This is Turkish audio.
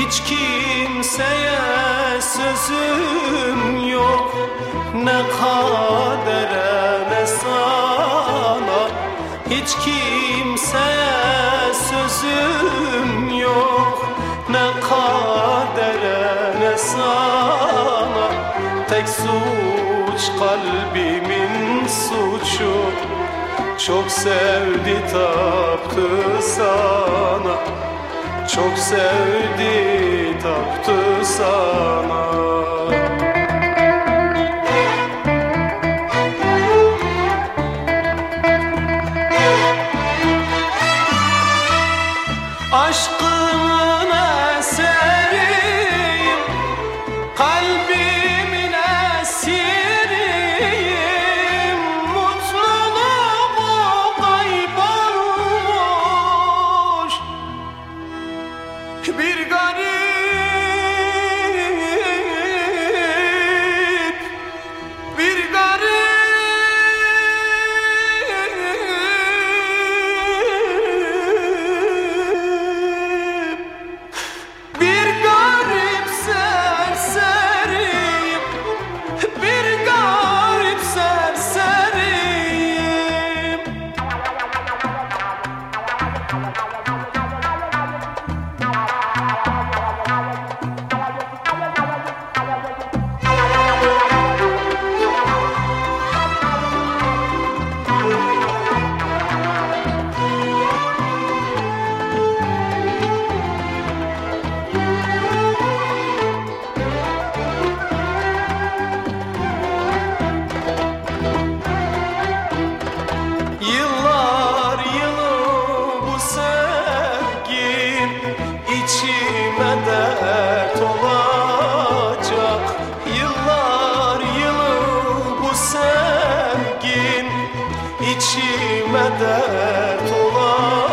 Hiç kimseye sözüm yok, ne kadere ne sana. Hiç kimseye sözüm yok, ne kadere ne sana. Tek suç kalbimin suçu, çok sevdi taptı sana. Çok sevdi taptı sana. Aşkın esiriyim, kalbimin esiriyim. Mutluluğu kaybolmuş bir garip, bir garip. Bir garip serseriyim, bir garip serseriyim. Yıllar yılı bu sevgim içime dert olacak. Yıllar yılı bu sevgim içime dert olacak.